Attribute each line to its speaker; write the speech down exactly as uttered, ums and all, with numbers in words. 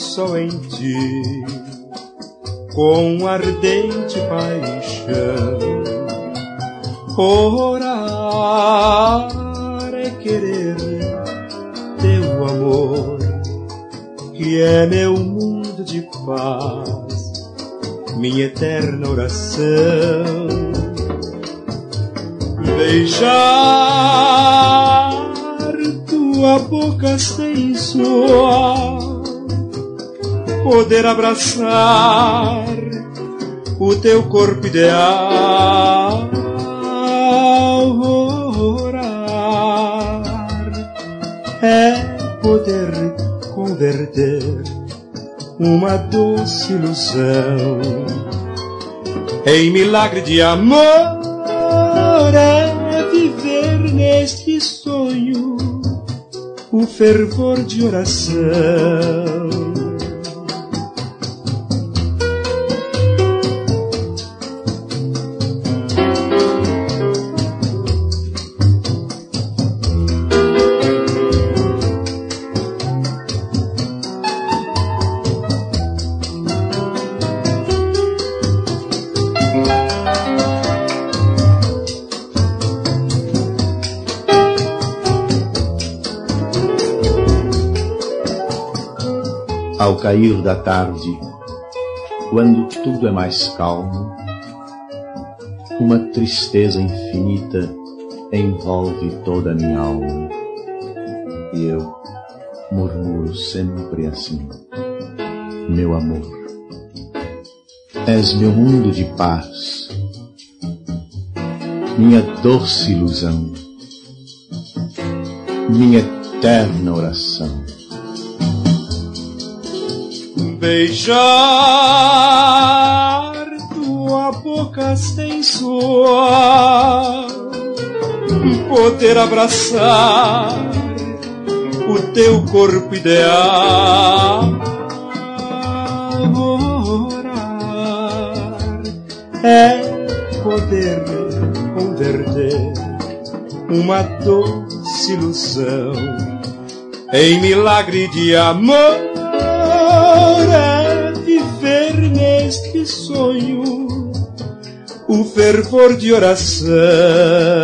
Speaker 1: só em ti, com ardente paixão. Orar é querer teu amor, que é meu mundo de paz, minha eterna oração. Beijar tua boca sensual, poder abraçar o teu corpo ideal. Orar é poder converter uma doce ilusão em milagre de amor. É viver neste sonho o fervor de oração.
Speaker 2: Ao cair da tarde, quando tudo é mais calmo, uma tristeza infinita envolve toda a minha alma. E eu murmuro sempre assim: meu amor, és meu mundo de paz, minha doce ilusão, minha eterna oração.
Speaker 1: Beijar tua boca sensual, poder abraçar o teu corpo ideal. Orar é poder converter uma doce ilusão em milagre de amor. É viver neste sonho o fervor de oração.